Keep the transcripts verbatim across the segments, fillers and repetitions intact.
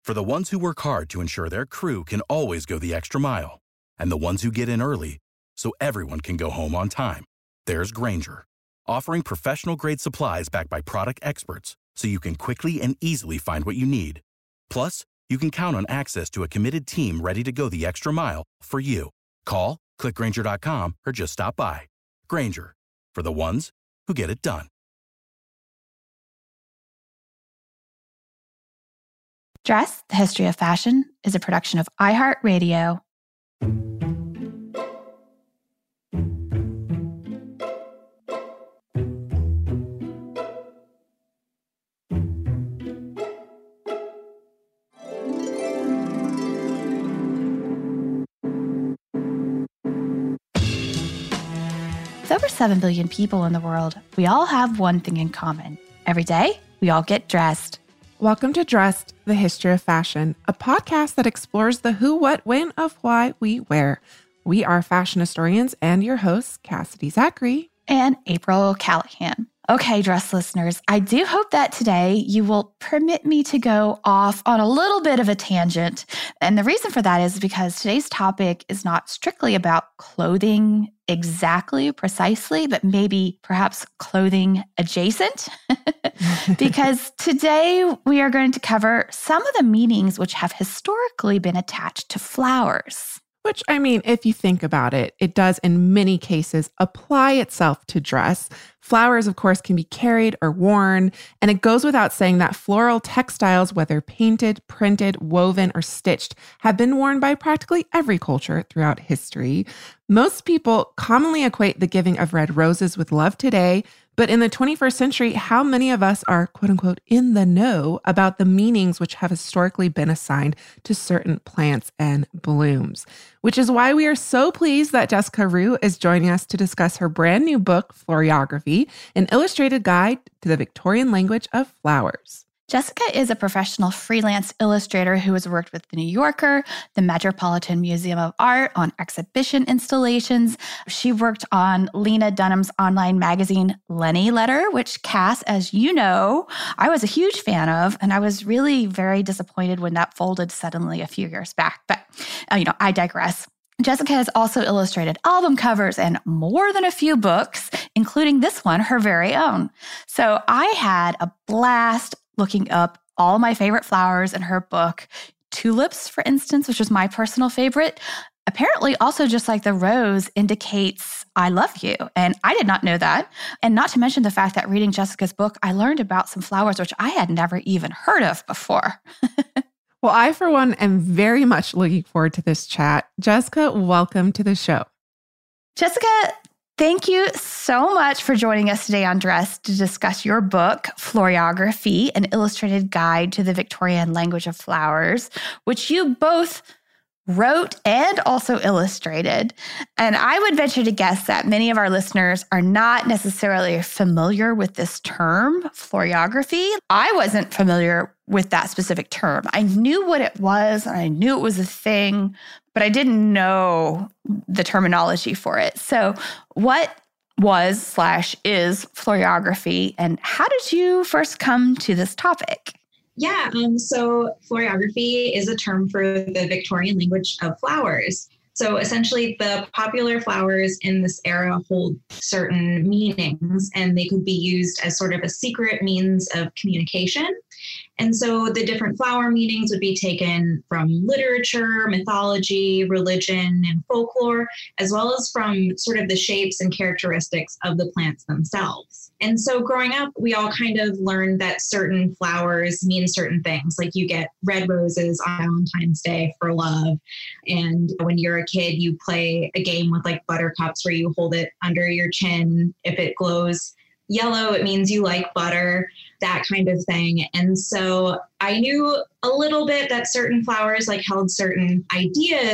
For the ones who work hard to ensure their crew can always go the extra mile, and the ones who get in early so everyone can go home on time, there's Grainger, offering professional-grade supplies backed by product experts so you can quickly and easily find what you need. Plus, you can count on access to a committed team ready to go the extra mile for you. Call, click Grainger dot com, or just stop by. Grainger, for the ones who get it done. Dress, The History of Fashion is a production of iHeartRadio. With over seven billion people in the world, we all have one thing in common. Every day, we all get dressed. Welcome to Dressed, The History of Fashion, a podcast that explores the who, what, when of why we wear. We are fashion historians and your hosts, Cassidy Zachary and April Callahan. Okay, dress listeners, I do hope that today you will permit me to go off on a little bit of a tangent. And the reason for that is because today's topic is not strictly about clothing exactly, precisely, but maybe perhaps clothing adjacent. Because today we are going to cover some of the meanings which have historically been attached to flowers. Which, I mean, if you think about it, it does in many cases apply itself to dress. Flowers, of course, can be carried or worn, and it goes without saying that floral textiles, whether painted, printed, woven, or stitched, have been worn by practically every culture throughout history. Most people commonly equate the giving of red roses with love today, but in the twenty-first century, how many of us are, quote unquote, in the know about the meanings which have historically been assigned to certain plants and blooms? Which is why we are so pleased that Jessica Rue is joining us to discuss her brand new book, Floriography, an illustrated guide to the Victorian language of flowers. Jessica is a professional freelance illustrator who has worked with The New Yorker, the Metropolitan Museum of Art on exhibition installations. She worked on Lena Dunham's online magazine, Lenny Letter, which, Cass, as you know, I was a huge fan of, and I was really very disappointed when that folded suddenly a few years back. But, uh, you know, I digress. Jessica has also illustrated album covers and more than a few books, including this one, her very own. So I had a blast looking up all my favorite flowers in her book. Tulips, for instance, which was my personal favorite, apparently also just like the rose indicates I love you. And I did not know that. And not to mention the fact that reading Jessica's book, I learned about some flowers which I had never even heard of before. Well, I, for one, am very much looking forward to this chat. Jessica, welcome to the show. Jessica, thank you so much for joining us today on Dress to discuss your book, Floriography, an illustrated guide to the Victorian language of flowers, which you both wrote and also illustrated. And I would venture to guess that many of our listeners are not necessarily familiar with this term, floriography. I wasn't familiar with that specific term. I knew what it was, and I knew it was a thing, but I didn't know the terminology for it. So what was slash is floriography, and how did you first come to this topic? Yeah, um, so floriography is a term for the Victorian language of flowers. So essentially, the popular flowers in this era hold certain meanings, and they could be used as sort of a secret means of communication. And so the different flower meanings would be taken from literature, mythology, religion, and folklore, as well as from sort of the shapes and characteristics of the plants themselves. And so growing up, we all kind of learned that certain flowers mean certain things. Like you get red roses on Valentine's Day for love. And when you're a kid, you play a game with like buttercups where you hold it under your chin. If it glows yellow, it means you like butter, that kind of thing. And so I knew a little bit that certain flowers like held certain ideas,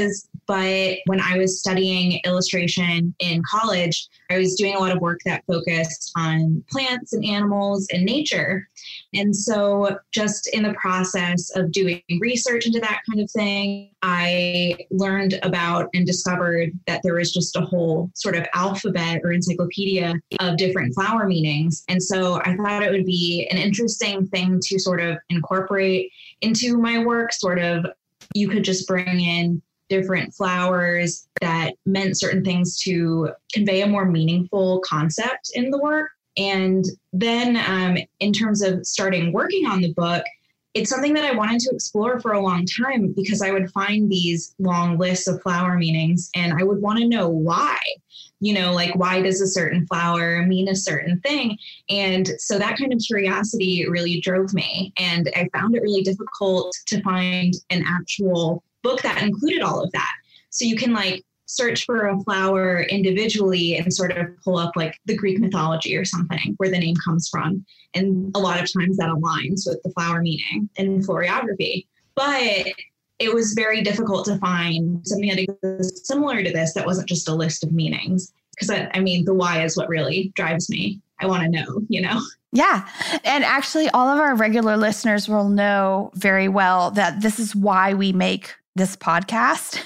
But when I was studying illustration in college, I was doing a lot of work that focused on plants and animals and nature. And so just in the process of doing research into that kind of thing, I learned about and discovered that there was just a whole sort of alphabet or encyclopedia of different flower meanings. And so I thought it would be an interesting thing to sort of incorporate into my work. Sort of, you could just bring in different flowers that meant certain things to convey a more meaningful concept in the work. And then um, in terms of starting working on the book, it's something that I wanted to explore for a long time because I would find these long lists of flower meanings and I would want to know why. You know, like, why does a certain flower mean a certain thing? And so that kind of curiosity really drove me. And I found it really difficult to find an actual book that included all of that. So you can like search for a flower individually and sort of pull up like the Greek mythology or something where the name comes from. And a lot of times that aligns with the flower meaning in florography. But it was very difficult to find something that exists similar to this that wasn't just a list of meanings. Because I, I mean, the why is what really drives me. I want to know, you know? Yeah. And actually, all of our regular listeners will know very well that this is why we make this podcast.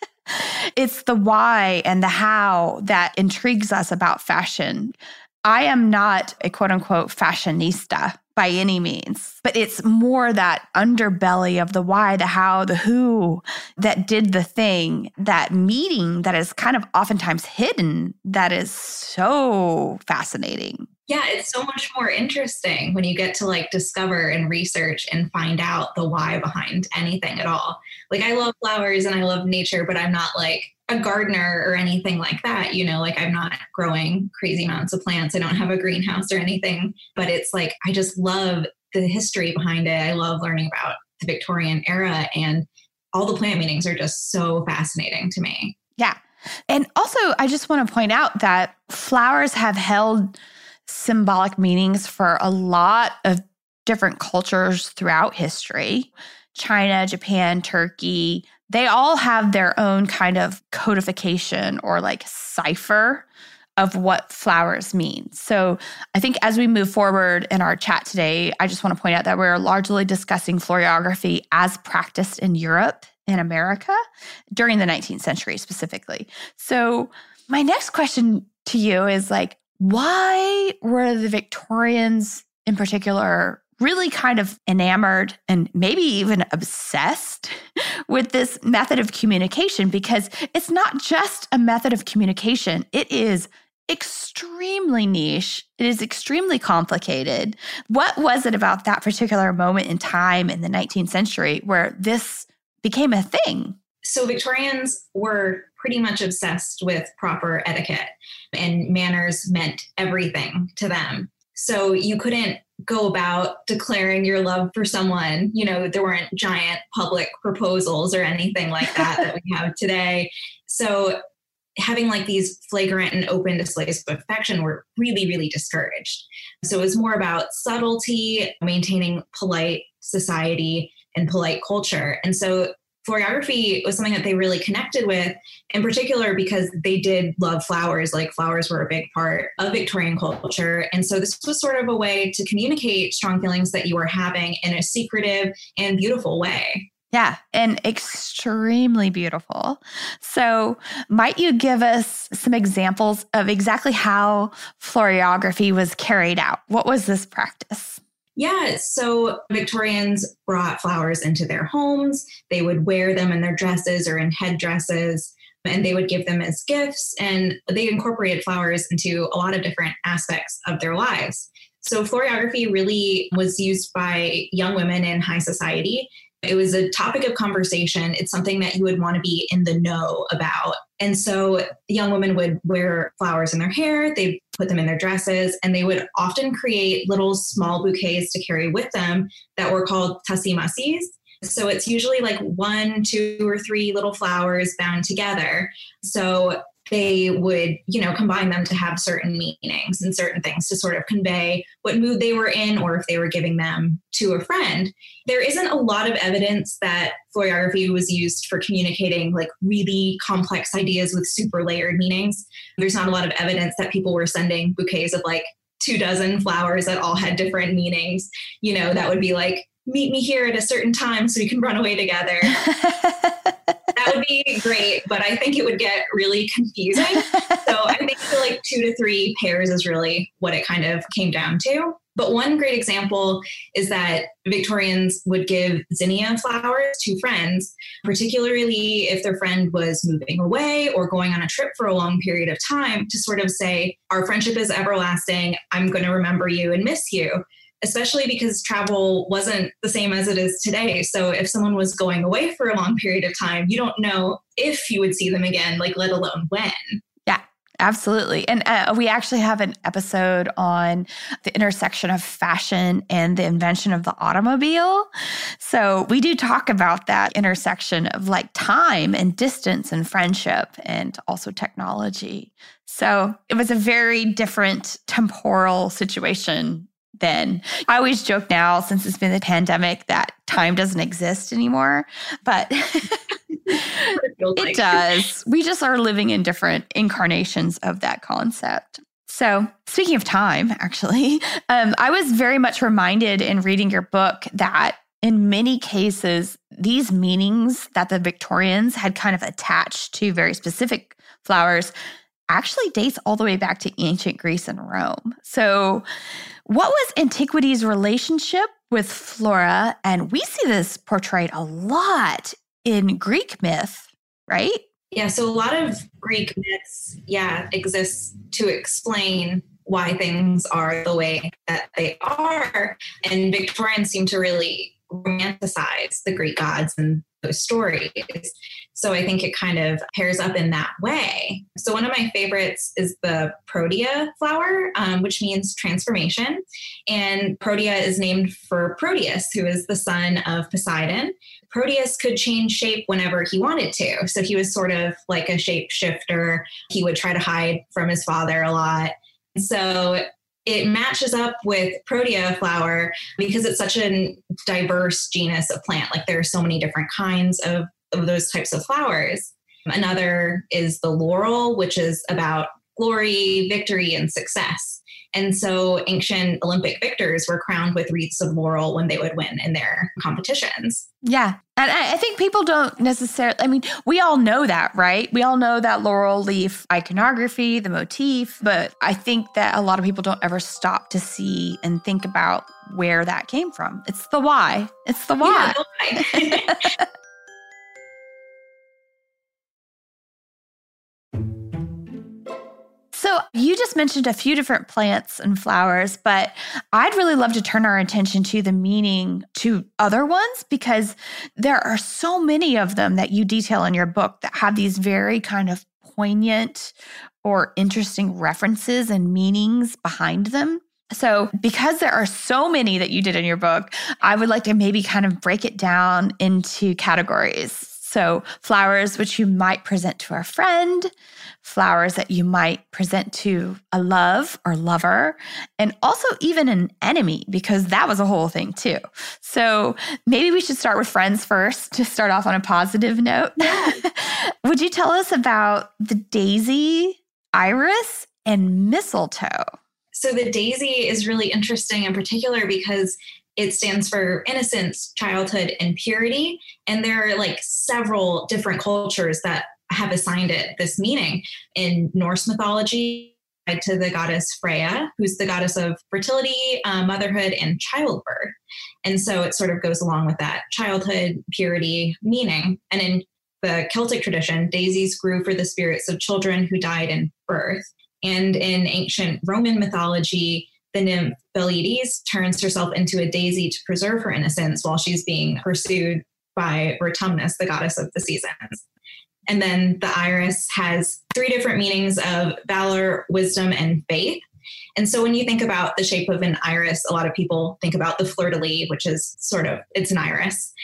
It's the why and the how that intrigues us about fashion. I am not a quote unquote fashionista by any means, but it's more that underbelly of the why, the how, the who that did the thing, that meeting that is kind of oftentimes hidden, that is so fascinating. Yeah, it's so much more interesting when you get to like discover and research and find out the why behind anything at all. Like, I love flowers and I love nature, but I'm not like a gardener or anything like that. You know, like I'm not growing crazy amounts of plants. I don't have a greenhouse or anything, but it's like, I just love the history behind it. I love learning about the Victorian era, and all the plant meanings are just so fascinating to me. Yeah. And also, I just want to point out that flowers have held symbolic meanings for a lot of different cultures throughout history. China, Japan, Turkey, they all have their own kind of codification or like cipher of what flowers mean. So I think as we move forward in our chat today, I just want to point out that we're largely discussing florography as practiced in Europe and America during the nineteenth century specifically. So my next question to you is like, why were the Victorians in particular really kind of enamored and maybe even obsessed with this method of communication? Because it's not just a method of communication. It is extremely niche. It is extremely complicated. What was it about that particular moment in time in the nineteenth century where this became a thing? So Victorians were pretty much obsessed with proper etiquette, and manners meant everything to them. So you couldn't go about declaring your love for someone. You know, there weren't giant public proposals or anything like that that we have today. So having like these flagrant and open displays of affection were really, really discouraged. So it was more about subtlety, maintaining polite society and polite culture. And so florography was something that they really connected with, in particular because they did love flowers. Like, flowers were a big part of Victorian culture. And so this was sort of a way to communicate strong feelings that you were having in a secretive and beautiful way. Yeah, and extremely beautiful. So might you give us some examples of exactly how florography was carried out? What was this practice? Yeah, so Victorians brought flowers into their homes. They would wear them in their dresses or in headdresses, and they would give them as gifts. And they incorporated flowers into a lot of different aspects of their lives. So florography really was used by young women in high society. It was a topic of conversation. It's something that you would want to be in the know about. And so young women would wear flowers in their hair, they'd put them in their dresses, and they would often create little small bouquets to carry with them that were called tassi-massis. So it's usually like one, two, or three little flowers bound together. So they would, you know, combine them to have certain meanings and certain things to sort of convey what mood they were in, or if they were giving them to a friend. There isn't a lot of evidence that florography was used for communicating like really complex ideas with super layered meanings. There's not a lot of evidence that people were sending bouquets of like two dozen flowers that all had different meanings. You know, that would be like, meet me here at a certain time so we can run away together. That would be great, but I think it would get really confusing. So I think the like two to three pairs is really what it kind of came down to. But one great example is that Victorians would give zinnia flowers to friends, particularly if their friend was moving away or going on a trip for a long period of time, to sort of say, our friendship is everlasting. I'm going to remember you and miss you. Especially because travel wasn't the same as it is today. So if someone was going away for a long period of time, you don't know if you would see them again, like let alone when. Yeah, absolutely. And uh, we actually have an episode on the intersection of fashion and the invention of the automobile. So we do talk about that intersection of like time and distance and friendship and also technology. So it was a very different temporal situation then. I always joke now, since it's been the pandemic, that time doesn't exist anymore, but it, it does. We just are living in different incarnations of that concept. So speaking of time, actually, um, I was very much reminded in reading your book that in many cases, these meanings that the Victorians had kind of attached to very specific flowers actually dates all the way back to ancient Greece and Rome. So what was antiquity's relationship with flora? And we see this portrayed a lot in Greek myth, right? Yeah, so a lot of Greek myths, yeah, exist to explain why things are the way that they are. And Victorians seem to really romanticize the Greek gods and those stories. So I think it kind of pairs up in that way. So one of my favorites is the Protea flower, um, which means transformation. And Protea is named for Proteus, who is the son of Poseidon. Proteus could change shape whenever he wanted to. So he was sort of like a shapeshifter. He would try to hide from his father a lot. So it matches up with Protea flower because it's such a diverse genus of plant. Like there are so many different kinds of, of those types of flowers. Another is the laurel, which is about glory, victory, and success. And so ancient Olympic victors were crowned with wreaths of laurel when they would win in their competitions. Yeah. And I think people don't necessarily, I mean, we all know that, right? We all know that laurel leaf iconography, the motif, but I think that a lot of people don't ever stop to see and think about where that came from. It's the why. It's the why. Yeah, the why. So you just mentioned a few different plants and flowers, but I'd really love to turn our attention to the meaning to other ones, because there are so many of them that you detail in your book that have these very kind of poignant or interesting references and meanings behind them. So because there are so many that you did in your book, I would like to maybe kind of break it down into categories. So flowers which you might present to a friend, flowers that you might present to a love or lover, and also even an enemy, because that was a whole thing too. So maybe we should start with friends first to start off on a positive note. Would you tell us about the daisy, iris, and mistletoe? So the daisy is really interesting in particular because it stands for innocence, childhood, and purity. And there are like several different cultures that have assigned it this meaning. In Norse mythology, tied to the goddess Freya, who's the goddess of fertility, uh, motherhood, and childbirth. And so it sort of goes along with that childhood, purity meaning. And in the Celtic tradition, daisies grew for the spirits of children who died in birth. And in ancient Roman mythology, the nymph Pleiades turns herself into a daisy to preserve her innocence while she's being pursued by Vertumnus, the goddess of the seasons. And then the iris has three different meanings of valor, wisdom, and faith. And so when you think about the shape of an iris, a lot of people think about the fleur-de-lis, which is sort of, it's an iris.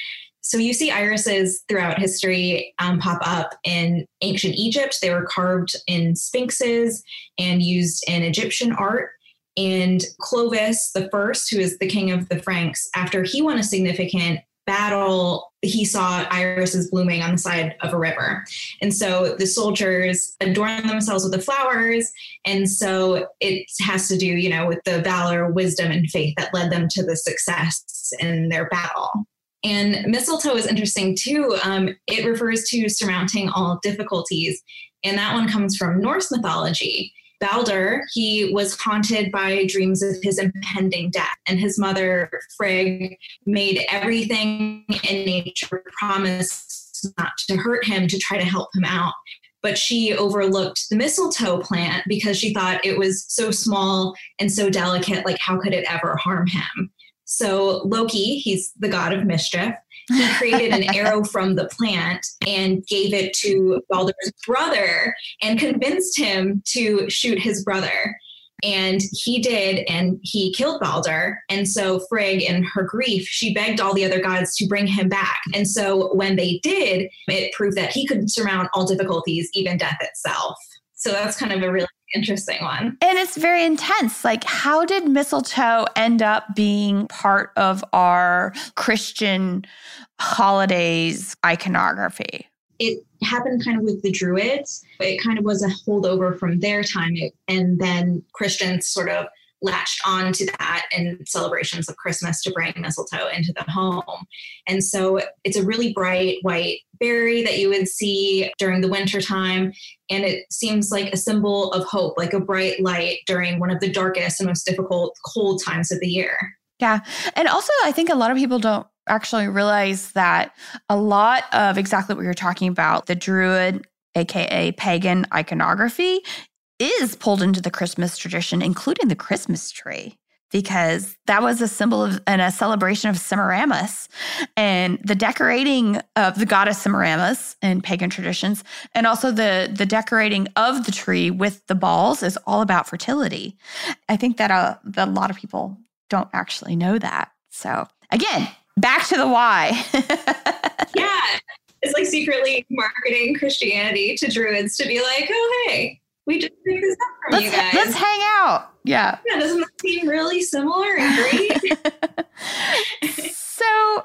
So you see irises throughout history um, pop up in ancient Egypt. They were carved in sphinxes and used in Egyptian art. And Clovis the First, who is the king of the Franks, after he won a significant battle, he saw irises blooming on the side of a river. And so the soldiers adorned themselves with the flowers. And so it has to do, you know, with the valor, wisdom, and faith that led them to the success in their battle. And mistletoe is interesting too. Um, it refers to surmounting all difficulties. And that one comes from Norse mythology. Balder, he was haunted by dreams of his impending death, and his mother, Frigg, made everything in nature promise not to hurt him, to try to help him out. But she overlooked the mistletoe plant because she thought it was so small and so delicate, like how could it ever harm him? So Loki, he's the god of mischief, he created an arrow from the plant and gave it to Balder's brother and convinced him to shoot his brother. And he did, and he killed Balder. And so Frigg, in her grief, she begged all the other gods to bring him back. And so when they did, it proved that he could surmount all difficulties, even death itself. So that's kind of a really interesting one. And it's very intense. Like, how did mistletoe end up being part of our Christian holidays iconography? It happened kind of with the Druids. It kind of was a holdover from their time. And then Christians sort of latched on to that in celebrations of Christmas to bring mistletoe into the home. And so it's a really bright white berry that you would see during the winter time. And it seems like a symbol of hope, like a bright light during one of the darkest and most difficult cold times of the year. Yeah. And also, I think a lot of people don't actually realize that a lot of exactly what you're talking about, the Druid, A K A pagan iconography, is pulled into the Christmas tradition, including the Christmas tree, because that was a symbol of and a celebration of Semiramis and the decorating of the goddess Semiramis in pagan traditions. And also the, the decorating of the tree with the balls is all about fertility. I think that, uh, that a lot of people don't actually know that. So again, back to the why. Yeah. It's like secretly marketing Christianity to Druids to be like, oh, hey, we just picked this up from let's, you guys. Let's hang out. Yeah. Yeah, doesn't that seem really similar and great? So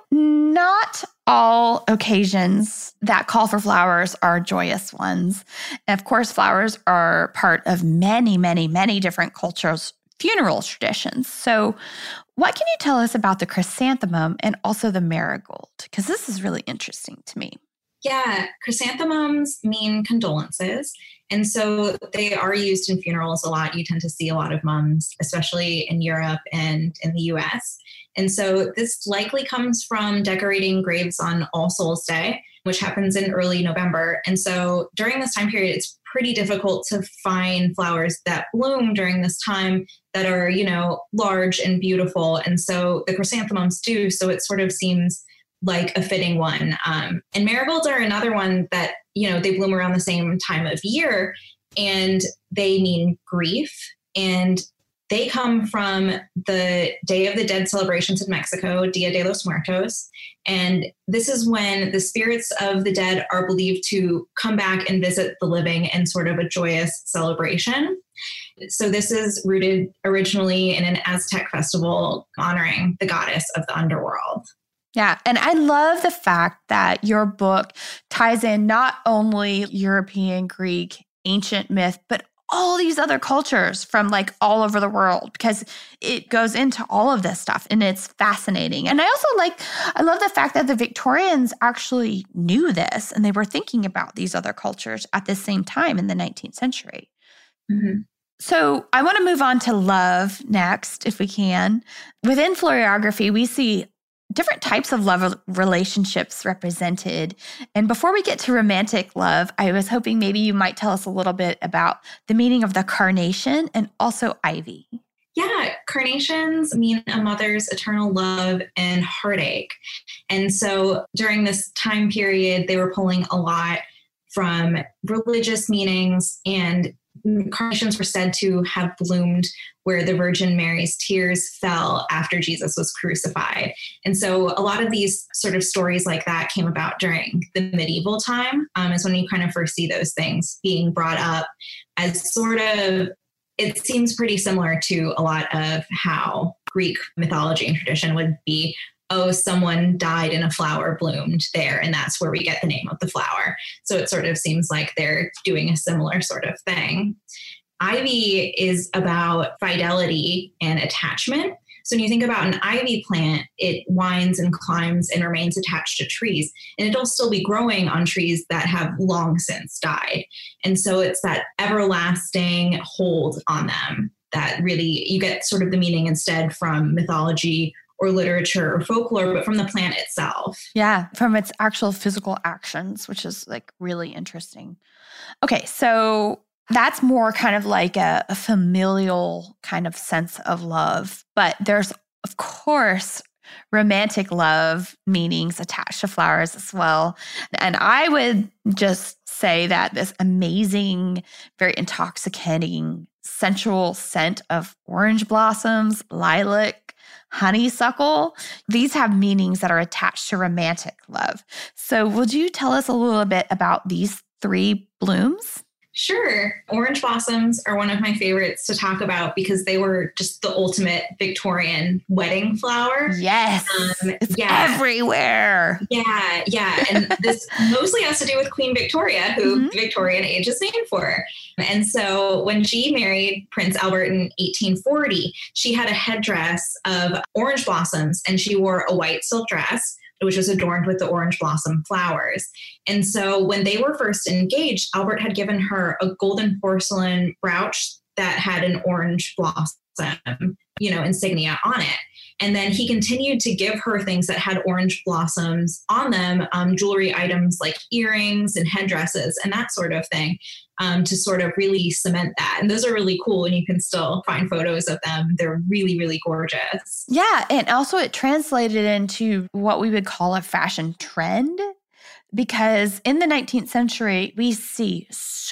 not all occasions that call for flowers are joyous ones. And of course, flowers are part of many, many, many different cultures' funeral traditions. So what can you tell us about the chrysanthemum and also the marigold? Because this is really interesting to me. Yeah, chrysanthemums mean condolences. And so they are used in funerals a lot. You tend to see a lot of mums, especially in Europe and in the U S. And so this likely comes from decorating graves on All Souls Day, which happens in early November. And so during this time period, it's pretty difficult to find flowers that bloom during this time that are, you know, large and beautiful. And so the chrysanthemums do. So it sort of seems like a fitting one. Um, and marigolds are another one that, you know, they bloom around the same time of year, and they mean grief. And they come from the Day of the Dead celebrations in Mexico, Dia de los Muertos. And this is when the spirits of the dead are believed to come back and visit the living in sort of a joyous celebration. So this is rooted originally in an Aztec festival honoring the goddess of the underworld. Yeah. And I love the fact that your book ties in not only European, Greek, ancient myth, but all these other cultures from like all over the world, because it goes into all of this stuff and it's fascinating. And I also like, I love the fact that the Victorians actually knew this and they were thinking about these other cultures at the same time in the nineteenth century. Mm-hmm. So I want to move on to love next, if we can. Within floriography, we see different types of love relationships represented. And before we get to romantic love, I was hoping maybe you might tell us a little bit about the meaning of the carnation and also ivy. Yeah, carnations mean a mother's eternal love and heartache. And so during this time period, they were pulling a lot from religious meanings, and carnations were said to have bloomed where the Virgin Mary's tears fell after Jesus was crucified. And so a lot of these sort of stories like that came about during the medieval time, um, is when you kind of first see those things being brought up as sort of, it seems pretty similar to a lot of how Greek mythology and tradition would be. Oh, someone died and a flower bloomed there, and that's where we get the name of the flower. So it sort of seems like they're doing a similar sort of thing. Ivy is about fidelity and attachment. So when you think about an ivy plant, it winds and climbs and remains attached to trees, and it'll still be growing on trees that have long since died. And so it's that everlasting hold on them that really you get sort of the meaning instead from mythology or literature or folklore, but from the plant itself. Yeah, from its actual physical actions, which is like really interesting. Okay, so that's more kind of like a, a familial kind of sense of love. But there's, of course, romantic love meanings attached to flowers as well. And I would just say that this amazing, very intoxicating, sensual scent of orange blossoms, lilac, honeysuckle, these have meanings that are attached to romantic love. So would you tell us a little bit about these three blooms? Sure. Orange blossoms are one of my favorites to talk about because they were just the ultimate Victorian wedding flower. Yes. Um, it's yeah. everywhere. Yeah. Yeah. And this mostly has to do with Queen Victoria, who mm-hmm. the Victorian age is named for. And so when she married Prince Albert in eighteen forty, she had a headdress of orange blossoms, and she wore a white silk dress, which was adorned with the orange blossom flowers. And so when they were first engaged, Albert had given her a golden porcelain brooch that had an orange blossom, you know, insignia on it. And then he continued to give her things that had orange blossoms on them, um, jewelry items like earrings and headdresses and that sort of thing, um, to sort of really cement that. And those are really cool, and you can still find photos of them. They're really, really gorgeous. Yeah. And also it translated into what we would call a fashion trend, because in the nineteenth century, we see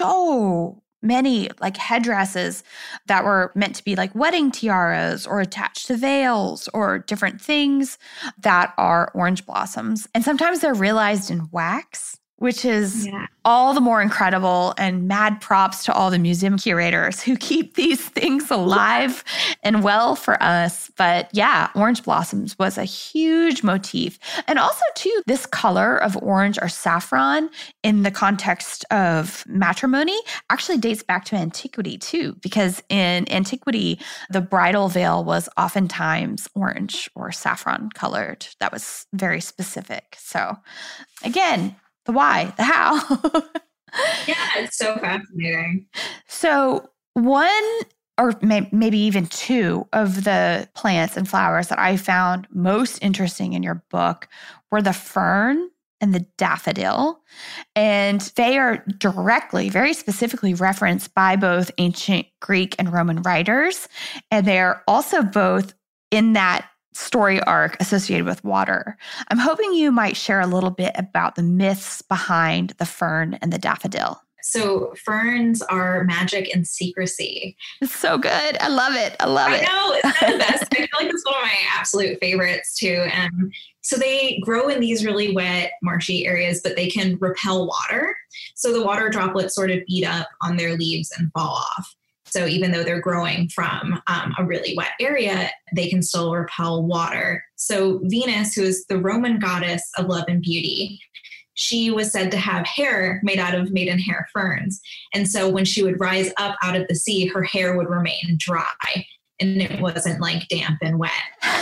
so many like headdresses that were meant to be like wedding tiaras or attached to veils or different things that are orange blossoms. And sometimes they're realized in wax, which is yeah. all the more incredible, and mad props to all the museum curators who keep these things alive and well for us. But yeah, orange blossoms was a huge motif. And also too, this color of orange or saffron in the context of matrimony actually dates back to antiquity too, because in antiquity, the bridal veil was oftentimes orange or saffron colored. That was very specific. So again, the why, the how. Yeah, it's so fascinating. So one or may, maybe even two of the plants and flowers that I found most interesting in your book were the fern and the daffodil. And they are directly, very specifically referenced by both ancient Greek and Roman writers. And they're also both in that story arc associated with water. I'm hoping you might share a little bit about the myths behind the fern and the daffodil. So ferns are magic and secrecy. It's so good. I love it. I love I it. I know. It's the best. I feel like it's one of my absolute favorites too. And so they grow in these really wet, marshy areas, but they can repel water. So the water droplets sort of beat up on their leaves and fall off. So even though they're growing from um, a really wet area, they can still repel water. So Venus, who is the Roman goddess of love and beauty, she was said to have hair made out of maidenhair ferns. And so when she would rise up out of the sea, her hair would remain dry and it wasn't like damp and wet.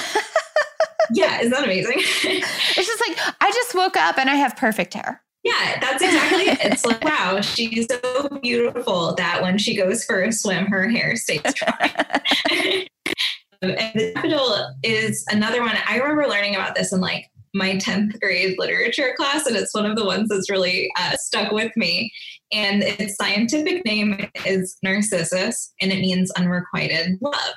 Yeah, isn't that amazing? It's just like, I just woke up and I have perfect hair. Yeah, that's exactly it. It's like, wow, she's so beautiful that when she goes for a swim, her hair stays dry. And the daffodil is another one. I remember learning about this in like my tenth grade literature class, and it's one of the ones that's really uh, stuck with me. And its scientific name is Narcissus, and it means unrequited love.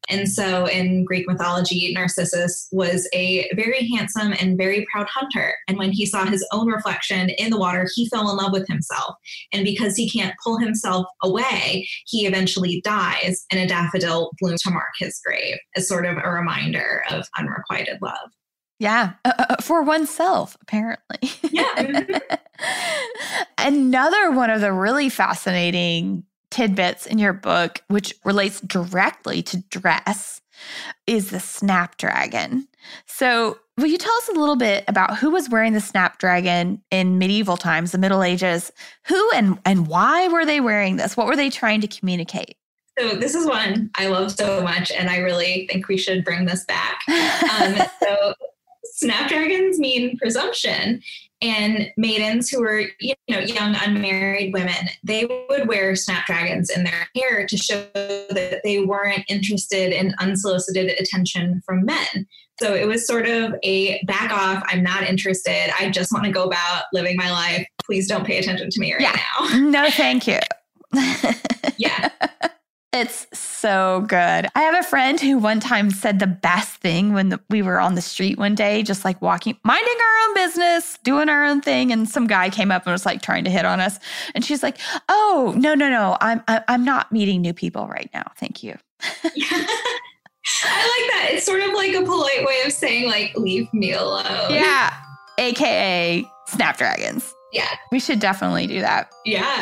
And so in Greek mythology, Narcissus was a very handsome and very proud hunter. And when he saw his own reflection in the water, he fell in love with himself. And because he can't pull himself away, he eventually dies, and a daffodil blooms to mark his grave as sort of a reminder of unrequited love. Yeah, uh, for oneself, apparently. Yeah. Another one of the really fascinating tidbits in your book, which relates directly to dress, is the snapdragon. So will you tell us a little bit about who was wearing the snapdragon in medieval times, the Middle Ages? Who and, and why were they wearing this? What were they trying to communicate? So this is one I love so much, and I really think we should bring this back. Um, so snapdragons mean presumption. And maidens who were, you know, young, unmarried women, they would wear snapdragons in their hair to show that they weren't interested in unsolicited attention from men. So it was sort of a back off, I'm not interested, I just want to go about living my life. Please don't pay attention to me right yeah. now. No, thank you. Yeah. It's so good. I have a friend who one time said the best thing when the, we were on the street one day, just like walking, minding our own business, doing our own thing. And some guy came up and was like trying to hit on us. And she's like, oh, no, no, no. I'm, I'm not meeting new people right now. Thank you. Yeah. I like that. It's sort of like a polite way of saying like, leave me alone. Yeah. A K A snapdragons. Yeah. We should definitely do that. Yeah.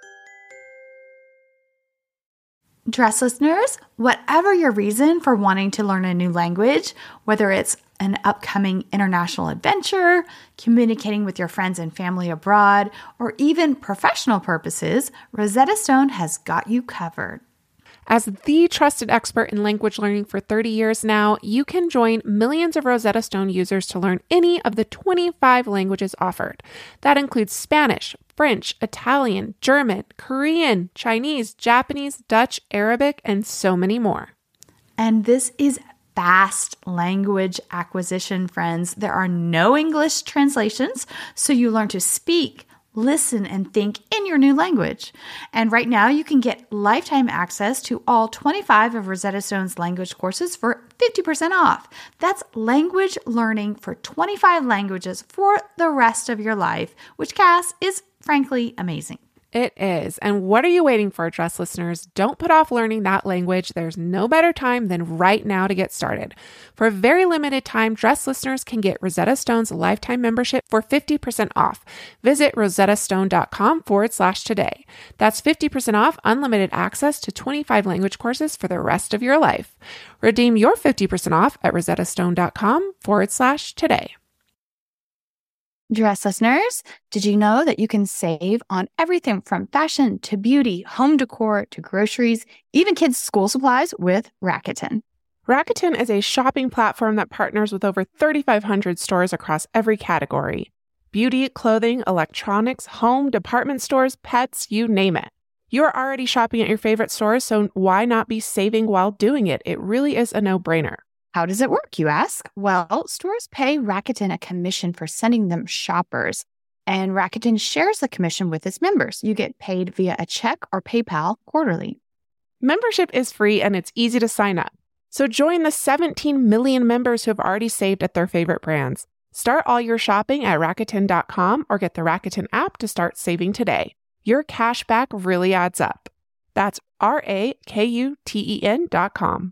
Dress listeners, whatever your reason for wanting to learn a new language, whether it's an upcoming international adventure, communicating with your friends and family abroad, or even professional purposes, Rosetta Stone has got you covered. As the trusted expert in language learning for thirty years now, you can join millions of Rosetta Stone users to learn any of the twenty-five languages offered. That includes Spanish, French, Italian, German, Korean, Chinese, Japanese, Dutch, Arabic, and so many more. And this is fast language acquisition, friends. There are no English translations, so you learn to speak, listen, and think in your new language. And right now, you can get lifetime access to all twenty-five of Rosetta Stone's language courses for fifty percent off. That's language learning for twenty-five languages for the rest of your life, which, Cass, is frankly amazing. It is. And what are you waiting for, Dress listeners? Don't put off learning that language. There's no better time than right now to get started. For a very limited time, Dress listeners can get Rosetta Stone's lifetime membership for fifty percent off. Visit rosettastone.com forward slash today. That's fifty percent off unlimited access to twenty-five language courses for the rest of your life. Redeem your fifty percent off at rosettastone.com forward slash today. Dress listeners, did you know that you can save on everything from fashion to beauty, home decor to groceries, even kids' school supplies with Rakuten? Rakuten is a shopping platform that partners with over thirty-five hundred stores across every category. Beauty, clothing, electronics, home, department stores, pets, you name it. You're already shopping at your favorite stores, so why not be saving while doing it? It really is a no-brainer. How does it work, you ask? Well, stores pay Rakuten a commission for sending them shoppers, and Rakuten shares the commission with its members. You get paid via a check or PayPal quarterly. Membership is free and it's easy to sign up. So join the seventeen million members who have already saved at their favorite brands. Start all your shopping at Rakuten dot com or get the Rakuten app to start saving today. Your cash back really adds up. That's R A K U T E N dot com.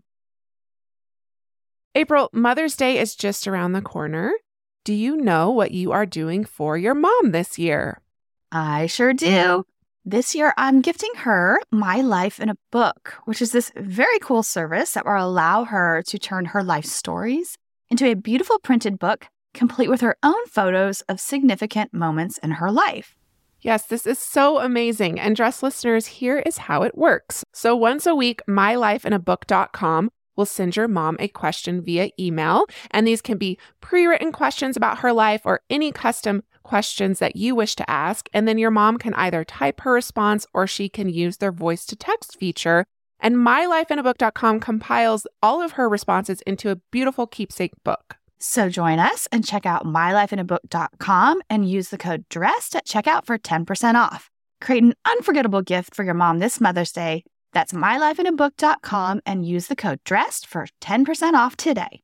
April, Mother's Day is just around the corner. Do you know what you are doing for your mom this year? I sure do. This year, I'm gifting her My Life in a Book, which is this very cool service that will allow her to turn her life stories into a beautiful printed book, complete with her own photos of significant moments in her life. Yes, this is so amazing. And Dress listeners, here is how it works. So once a week, my life in a book dot com will send your mom a question via email. And these can be pre-written questions about her life or any custom questions that you wish to ask. And then your mom can either type her response or she can use their voice to text feature. And my life in a book dot com compiles all of her responses into a beautiful keepsake book. So join us and check out my life in a book dot com and use the code DRESSED at checkout for ten percent off. Create an unforgettable gift for your mom this Mother's Day That's my life in a book dot com and use the code DRESSED for ten percent off today.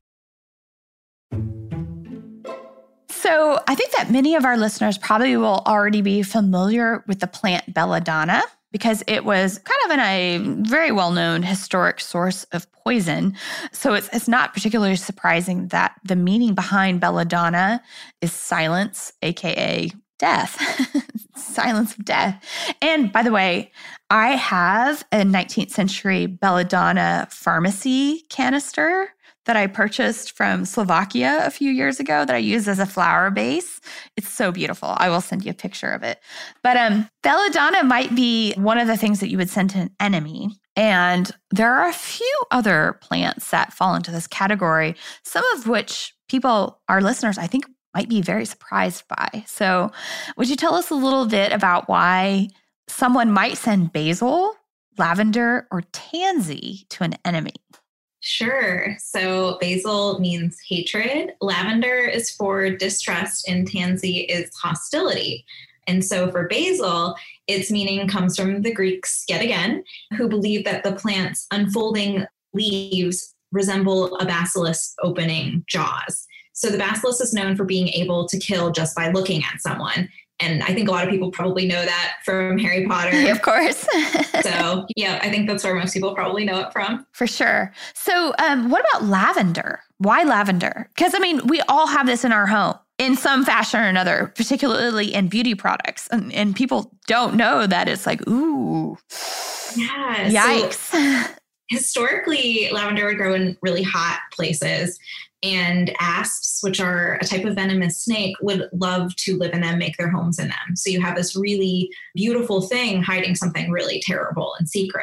So I think that many of our listeners probably will already be familiar with the plant belladonna because it was kind of in a very well-known historic source of poison. So it's, it's not particularly surprising that the meaning behind belladonna is silence, A K A death, silence of death. And by the way, I have a nineteenth century belladonna pharmacy canister that I purchased from Slovakia a few years ago that I use as a flower base. It's so beautiful. I will send you a picture of it. But um, belladonna might be one of the things that you would send to an enemy. And there are a few other plants that fall into this category, some of which people, our listeners, I think might be very surprised by. So would you tell us a little bit about why someone might send basil, lavender, or tansy to an enemy? Sure. So basil means hatred, lavender is for distrust, and tansy is hostility. And so for basil, its meaning comes from the Greeks, yet again, who believe that the plant's unfolding leaves resemble a basilisk's opening jaws. So the basilisk is known for being able to kill just by looking at someone. And I think a lot of people probably know that from Harry Potter. Of course. So yeah, I think that's where most people probably know it from. For sure. So um, what about lavender? Why lavender? Because I mean, we all have this in our home in some fashion or another, particularly in beauty products. And, and people don't know that it's like, ooh, yeah, yikes. So historically, lavender would grow in really hot places. And asps, which are a type of venomous snake, would love to live in them, make their homes in them. So you have this really beautiful thing hiding something really terrible and secret.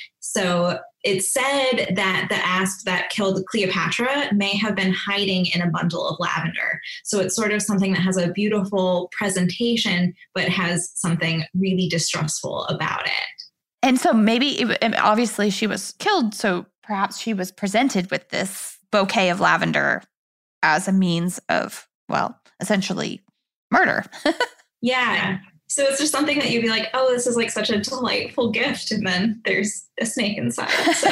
So it's said that the asp that killed Cleopatra may have been hiding in a bundle of lavender. So it's sort of something that has a beautiful presentation, but has something really distrustful about it. And so maybe, it, obviously she was killed, so perhaps she was presented with this bouquet of lavender as a means of, well, essentially murder. Yeah. So it's just something that you'd be like, oh, this is like such a delightful gift. And then there's a snake inside. So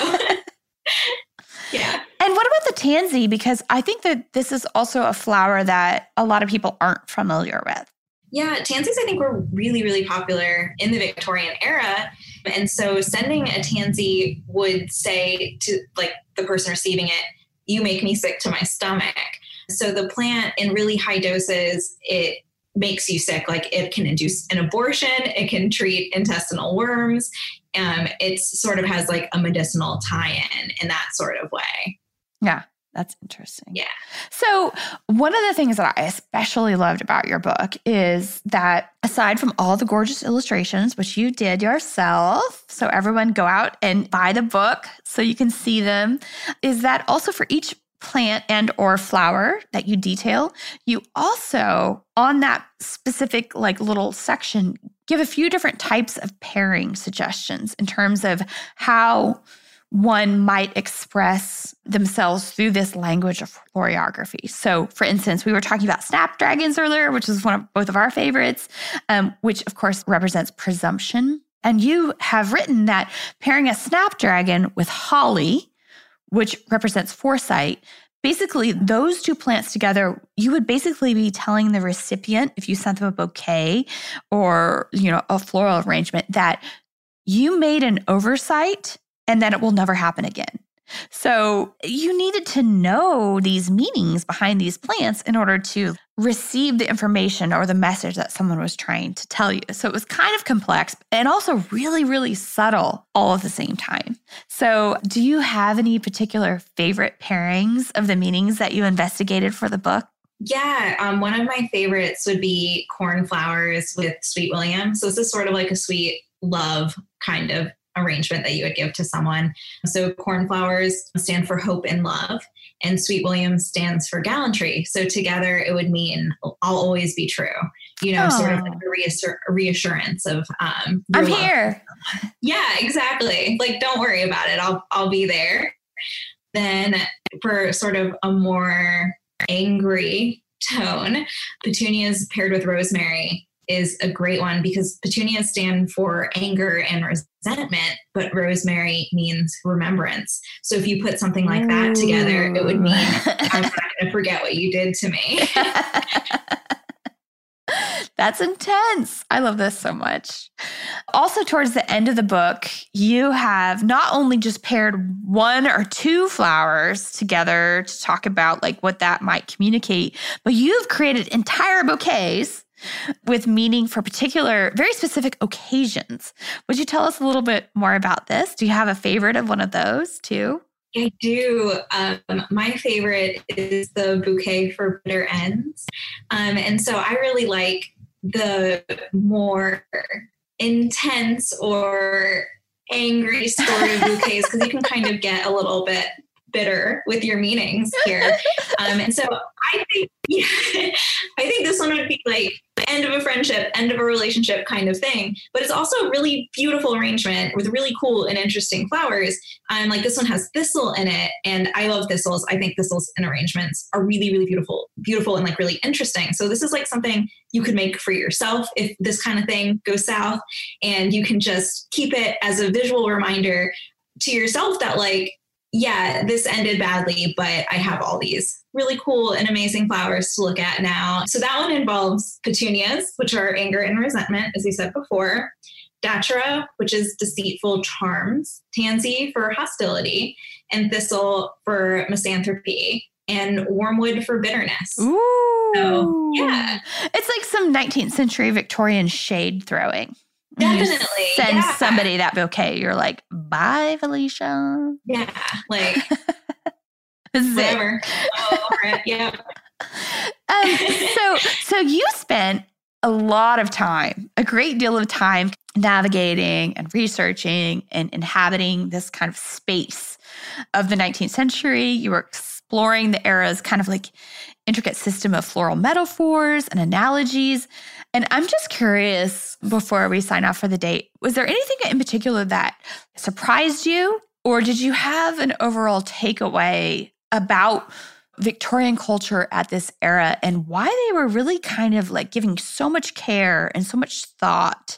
yeah. And what about the tansy? Because I think that this is also a flower that a lot of people aren't familiar with. Yeah, tansies, I think, were really, really popular in the Victorian era. And so sending a tansy would say to like the person receiving it, you make me sick to my stomach. So the plant in really high doses, it makes you sick. Like it can induce an abortion. It can treat intestinal worms. Um, it sort of has like a medicinal tie-in in that sort of way. Yeah, that's interesting. Yeah. So one of the things that I especially loved about your book is that aside from all the gorgeous illustrations, which you did yourself, so everyone go out and buy the book so you can see them, is that also for each plant and or flower that you detail, you also, on that specific like little section, give a few different types of pairing suggestions in terms of how one might express themselves through this language of florography. So, for instance, we were talking about snapdragons earlier, which is one of both of our favorites, um, which of course represents presumption. And you have written that pairing a snapdragon with holly, which represents foresight, basically those two plants together, you would basically be telling the recipient, if you sent them a bouquet or, you know, a floral arrangement, that you made an oversight and that it will never happen again. So you needed to know these meanings behind these plants in order to receive the information or the message that someone was trying to tell you. So it was kind of complex and also really, really subtle all at the same time. So do you have any particular favorite pairings of the meanings that you investigated for the book? Yeah, um, one of my favorites would be cornflowers with Sweet William. So this is sort of like a sweet love kind of arrangement that you would give to someone. So cornflowers stand for hope and love, and Sweet William stands for gallantry. So together it would mean I'll always be true, you know, oh. sort of like a reassur- reassurance of um, I'm love. Here. Yeah, exactly. Like, don't worry about it. I'll, I'll be there. Then for sort of a more angry tone, petunias paired with rosemary is a great one because petunias stand for anger and resentment, but rosemary means remembrance. So if you put something like that together, it would mean I'm not going to forget what you did to me. That's intense. I love this so much. Also, towards the end of the book, you have not only just paired one or two flowers together to talk about like what that might communicate, but you've created entire bouquets with meaning for particular, very specific occasions. Would you tell us a little bit more about this? Do you have a favorite of one of those too? I do. Um, my favorite is the bouquet for bitter ends. Um, and so I really like the more intense or angry sort of bouquets because you can kind of get a little bit bitter with your meanings here. Um, and so I think, yeah, I think this one would be like end of a friendship, end of a relationship kind of thing. But it's also a really beautiful arrangement with really cool and interesting flowers. Um, like this one has thistle in it, and I love thistles. I think thistles in arrangements are really, really beautiful, beautiful and like really interesting. So this is like something you could make for yourself if this kind of thing goes south, and you can just keep it as a visual reminder to yourself that like, yeah, this ended badly, but I have all these really cool and amazing flowers to look at now. So that one involves petunias, which are anger and resentment, as we said before, datura, which is deceitful charms, tansy for hostility, and thistle for misanthropy, and wormwood for bitterness. Ooh. So, yeah. It's like some nineteenth century Victorian shade throwing. Definitely. You send yeah. somebody that bouquet. You're like, bye, Felicia. Yeah. Like, this is whatever. Oh, right. Yeah. um, so, so you spent a lot of time, a great deal of time navigating and researching and inhabiting this kind of space of the nineteenth century. You were exploring the era's kind of like intricate system of floral metaphors and analogies. And I'm just curious, before we sign off for the date, was there anything in particular that surprised you? Or did you have an overall takeaway about Victorian culture at this era and why they were really kind of like giving so much care and so much thought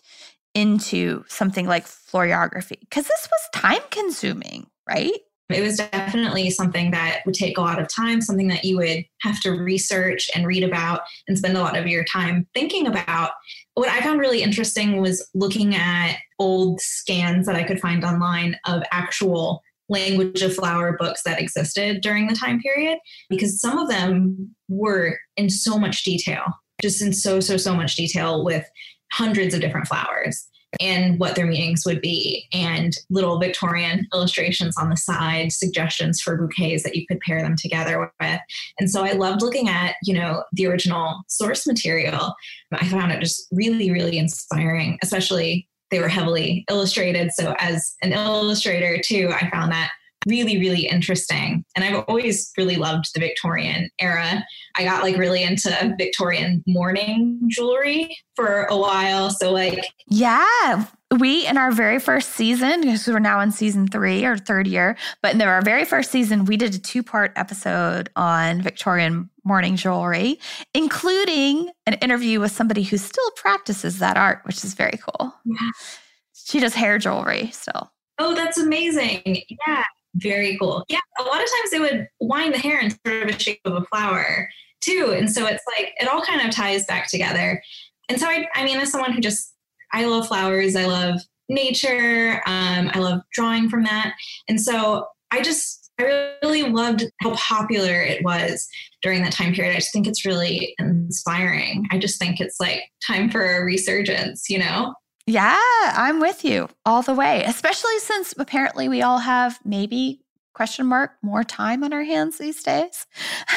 into something like florography? Because this was time consuming, right? It was definitely something that would take a lot of time, something that you would have to research and read about and spend a lot of your time thinking about. What I found really interesting was looking at old scans that I could find online of actual language of flower books that existed during the time period, because some of them were in so much detail, just in so, so, so much detail with hundreds of different flowers and what their meanings would be, and little Victorian illustrations on the side, suggestions for bouquets that you could pair them together with. And so I loved looking at, you know, the original source material. I found it just really, really inspiring, especially they were heavily illustrated. So as an illustrator too, I found that really, really interesting. And I've always really loved the Victorian era. I got like really into Victorian mourning jewelry for a while. So like, yeah, we, in our very first season, because we're now in season three or third year, but in our very first season, we did a two-part episode on Victorian mourning jewelry, including an interview with somebody who still practices that art, which is very cool. Yeah. She does hair jewelry still. Oh, that's amazing. Yeah. Very cool. Yeah. A lot of times they would wind the hair in sort of a shape of a flower too. And so it's like, it all kind of ties back together. And so I, I mean, as someone who just, I love flowers, I love nature. Um, I love drawing from that. And so I just, I really loved how popular it was during that time period. I just think it's really inspiring. I just think it's like time for a resurgence, you know? Yeah, I'm with you all the way, especially since apparently we all have maybe question mark more time on our hands these days.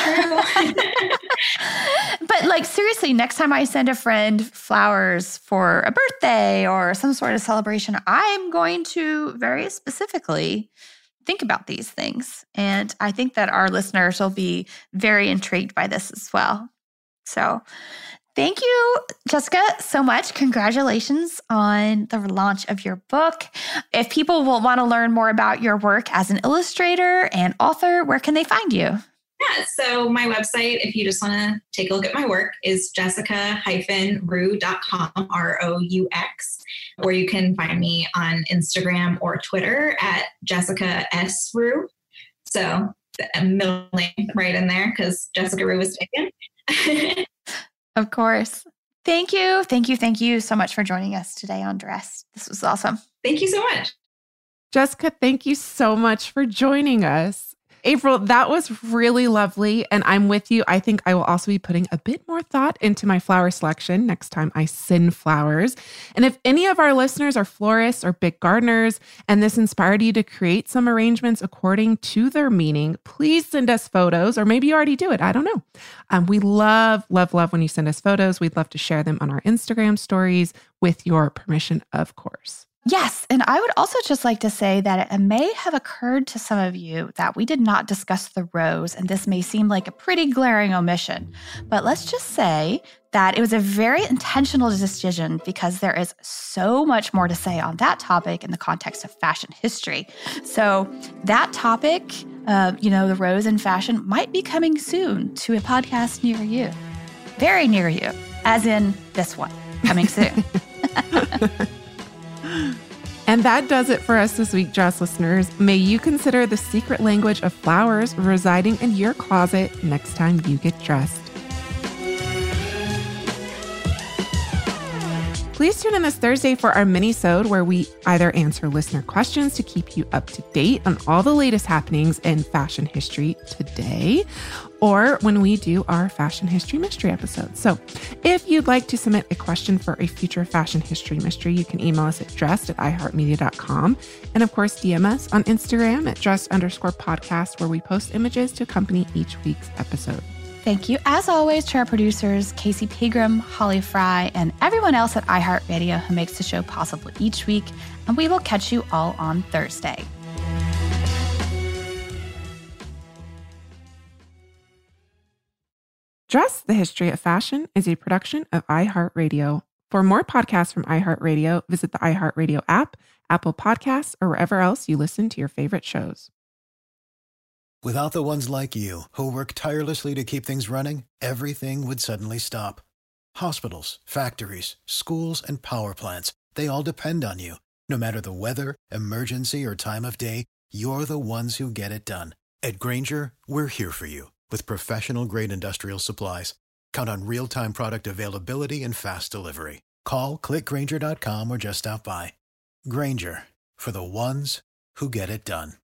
But like seriously, next time I send a friend flowers for a birthday or some sort of celebration, I'm going to very specifically think about these things. And I think that our listeners will be very intrigued by this as well. So thank you, Jessica, so much. Congratulations on the launch of your book. If people will want to learn more about your work as an illustrator and author, where can they find you? Yeah, so my website, if you just want to take a look at my work, is jessica dash rue dot com, R O U X, or you can find me on Instagram or Twitter at Jessica S. Rue. So the middle name right in there because Jessica Rue was taken. Of course. Thank you. Thank you. Thank you so much for joining us today on Dressed. This was awesome. Thank you so much. Jessica, thank you so much for joining us. April, that was really lovely. And I'm with you. I think I will also be putting a bit more thought into my flower selection next time I send flowers. And if any of our listeners are florists or big gardeners, and this inspired you to create some arrangements according to their meaning, please send us photos, or maybe you already do it. I don't know. Um, we love, love, love when you send us photos. We'd love to share them on our Instagram stories with your permission, of course. Yes. And I would also just like to say that it may have occurred to some of you that we did not discuss the rose, and this may seem like a pretty glaring omission. But let's just say that it was a very intentional decision because there is so much more to say on that topic in the context of fashion history. So that topic, uh, you know, the rose in fashion, might be coming soon to a podcast near you. Very near you, as in this one, coming soon. And that does it for us this week, Dress listeners. May you consider the secret language of flowers residing in your closet next time you get dressed. Please tune in this Thursday for our mini-sode where we either answer listener questions to keep you up to date on all the latest happenings in fashion history today, or when we do our fashion history mystery episode. So if you'd like to submit a question for a future fashion history mystery, you can email us at dressed at i heart media dot com. And of course, D M us on Instagram at dressed underscore podcast, where we post images to accompany each week's episode. Thank you, as always, to our producers, Casey Pegram, Holly Fry, and everyone else at iHeartRadio who makes the show possible each week. And we will catch you all on Thursday. Dress, the History of Fashion is a production of iHeartRadio. For more podcasts from iHeartRadio, visit the iHeartRadio app, Apple Podcasts, or wherever else you listen to your favorite shows. Without the ones like you, who work tirelessly to keep things running, everything would suddenly stop. Hospitals, factories, schools, and power plants, they all depend on you. No matter the weather, emergency, or time of day, you're the ones who get it done. At Grainger, we're here for you with professional-grade industrial supplies. Count on real-time product availability and fast delivery. Call, click Grainger dot com, or just stop by. Grainger, for the ones who get it done.